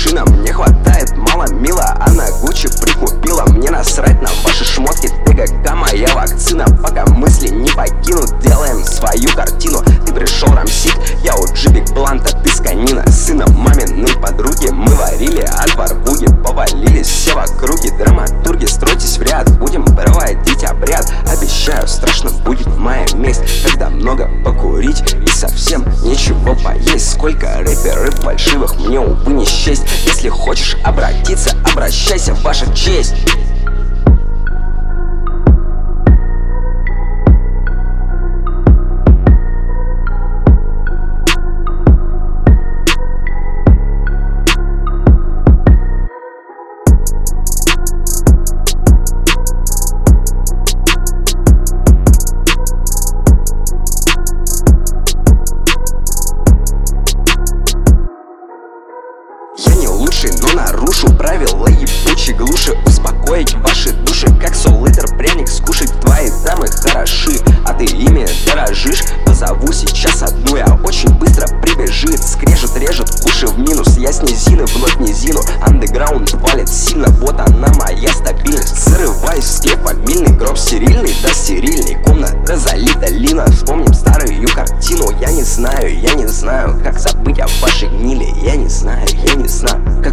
машина, мне хватает мало мила. Она Гуччи прикупила, мне насрать на ваши шмотки. ТГК моя вакцина, пока мысли не покинут. Делаем свою картину, ты пришел рамсить, я у Джибик Бланта, ты сканина. Сына маминой подруги мы варили от барбуги. Повалились все в округе, драматурги, стройтесь в ряд, будем проводить обряд. Обещаю, страшно будет моя месть, когда много покурить и совсем ничего поесть. Сколько рэперов фальшивых мне, увы, не счесть. Если хочешь обратиться, обращайся, ваша честь. Я не лучший, но нарушу правила ебучей глуши. Успокоить ваши души, как сол-литр пряник скушать. Твои дамы хороши, а ты ими дорожишь. Позову сейчас одну, я очень быстро прибежит. Скрежет, режет, уши в минус, я с низины вновь низину. Андеграунд валит сильно, вот она моя стабильность. Зарываюсь в склеп, фамильный гроб стерильный, да стерильный. Комната залита лина, вспомним старую картину. Я не знаю, как забыть о вашей гнили. Я не знаю,